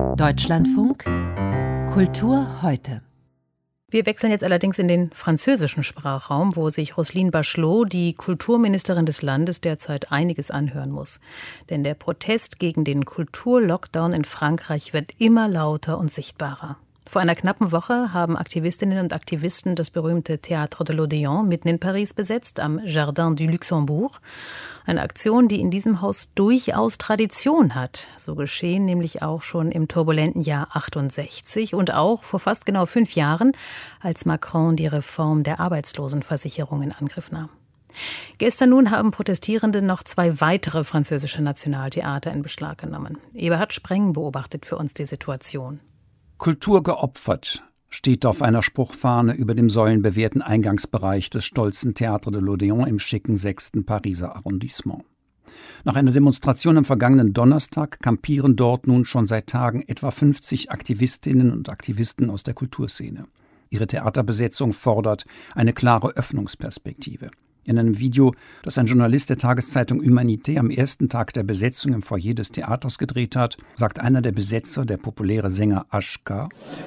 Deutschlandfunk Kultur heute. Wir wechseln jetzt allerdings in den französischen Sprachraum, wo sich Roselyne Bachelot, die Kulturministerin des Landes, derzeit einiges anhören muss. Denn der Protest gegen den Kulturlockdown in Frankreich wird immer lauter und sichtbarer. Vor einer knappen Woche haben Aktivistinnen und Aktivisten das berühmte Théâtre de l'Odéon mitten in Paris besetzt, am Jardin du Luxembourg. Eine Aktion, die in diesem Haus durchaus Tradition hat. So geschehen nämlich auch schon im turbulenten Jahr 68 und auch vor fast genau 5 Jahren, als Macron die Reform der Arbeitslosenversicherung in Angriff nahm. Gestern nun haben Protestierende noch 2 weitere französische Nationaltheater in Beschlag genommen. Eberhard Spreng beobachtet für uns die Situation. Kultur geopfert steht auf einer Spruchfahne über dem säulenbewehrten Eingangsbereich des stolzen Théâtre de l'Odéon im schicken 6. Pariser Arrondissement. Nach einer Demonstration am vergangenen Donnerstag kampieren dort nun schon seit Tagen etwa 50 Aktivistinnen und Aktivisten aus der Kulturszene. Ihre Theaterbesetzung fordert eine klare Öffnungsperspektive. In einem Video, das ein Journalist der Tageszeitung Humanité am ersten Tag der Besetzung im Foyer des Theaters gedreht hat, sagt einer der Besetzer, der populäre Sänger HK: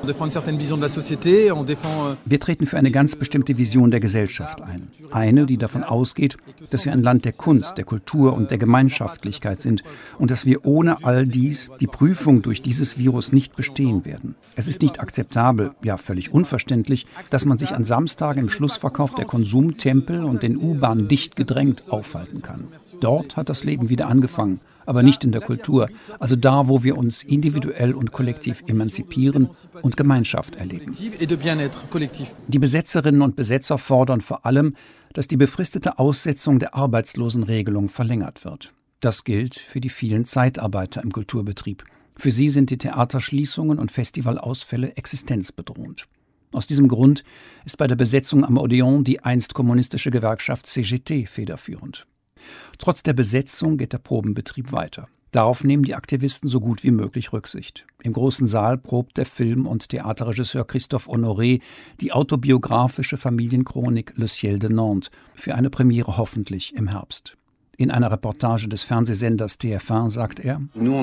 Wir treten für eine ganz bestimmte Vision der Gesellschaft ein. Eine, die davon ausgeht, dass wir ein Land der Kunst, der Kultur und der Gemeinschaftlichkeit sind und dass wir ohne all dies die Prüfung durch dieses Virus nicht bestehen werden. Es ist nicht akzeptabel, ja völlig unverständlich, dass man sich an Samstagen im Schlussverkauf der Konsumtempel und den U-Bahn dicht gedrängt aufhalten kann. Dort hat das Leben wieder angefangen, aber nicht in der Kultur, also da, wo wir uns individuell und kollektiv emanzipieren und Gemeinschaft erleben. Die Besetzerinnen und Besetzer fordern vor allem, dass die befristete Aussetzung der Arbeitslosenregelung verlängert wird. Das gilt für die vielen Zeitarbeiter im Kulturbetrieb. Für sie sind die Theaterschließungen und Festivalausfälle existenzbedrohend. Aus diesem Grund ist bei der Besetzung am Odéon die einst kommunistische Gewerkschaft CGT federführend. Trotz der Besetzung geht der Probenbetrieb weiter. Darauf nehmen die Aktivisten so gut wie möglich Rücksicht. Im großen Saal probt der Film- und Theaterregisseur Christophe Honoré die autobiografische Familienchronik Le Ciel de Nantes für eine Premiere hoffentlich im Herbst. In einer Reportage des Fernsehsenders TF1 sagt er: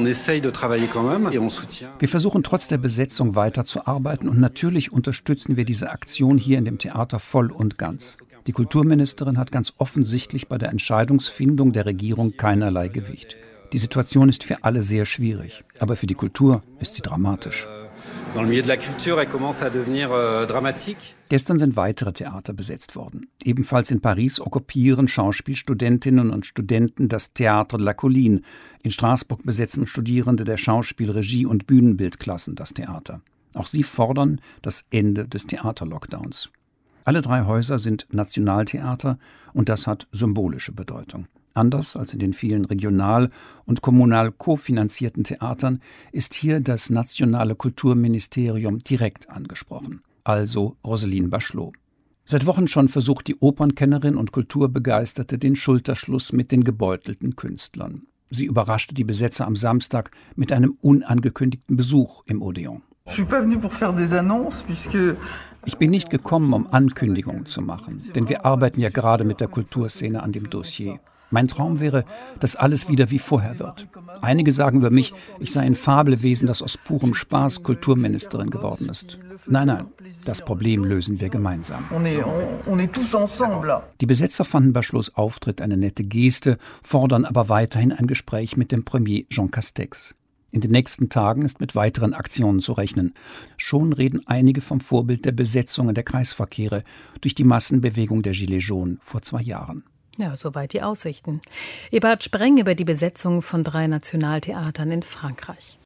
Wir versuchen trotz der Besetzung weiterzuarbeiten und natürlich unterstützen wir diese Aktion hier in dem Theater voll und ganz. Die Kulturministerin hat ganz offensichtlich bei der Entscheidungsfindung der Regierung keinerlei Gewicht. Die Situation ist für alle sehr schwierig, aber für die Kultur ist sie dramatisch. Gestern sind weitere Theater besetzt worden. Ebenfalls in Paris okkupieren Schauspielstudentinnen und Studenten das Théâtre de la Colline. In Straßburg besetzen Studierende der Schauspiel-, Regie- und Bühnenbildklassen das Theater. Auch sie fordern das Ende des Theaterlockdowns. Alle 3 Häuser sind Nationaltheater und das hat symbolische Bedeutung. Anders als in den vielen regional- und kommunal kofinanzierten Theatern ist hier das nationale Kulturministerium direkt angesprochen, also Roselyne Bachelot. Seit Wochen schon versucht die Opernkennerin und Kulturbegeisterte den Schulterschluss mit den gebeutelten Künstlern. Sie überraschte die Besetzer am Samstag mit einem unangekündigten Besuch im Odéon. Ich bin nicht gekommen, um Ankündigungen zu machen, denn wir arbeiten ja gerade mit der Kulturszene an dem Dossier. Mein Traum wäre, dass alles wieder wie vorher wird. Einige sagen über mich, ich sei ein Fabelwesen, das aus purem Spaß Kulturministerin geworden ist. Nein, das Problem lösen wir gemeinsam. Die Besetzer fanden Bachelots Auftritt eine nette Geste, fordern aber weiterhin ein Gespräch mit dem Premier Jean Castex. In den nächsten Tagen ist mit weiteren Aktionen zu rechnen. Schon reden einige vom Vorbild der Besetzungen der Kreisverkehre durch die Massenbewegung der Gilets jaunes vor 2 Jahren. Ja, soweit die Aussichten. Eberhard Spreng über die Besetzung von 3 Nationaltheatern in Frankreich.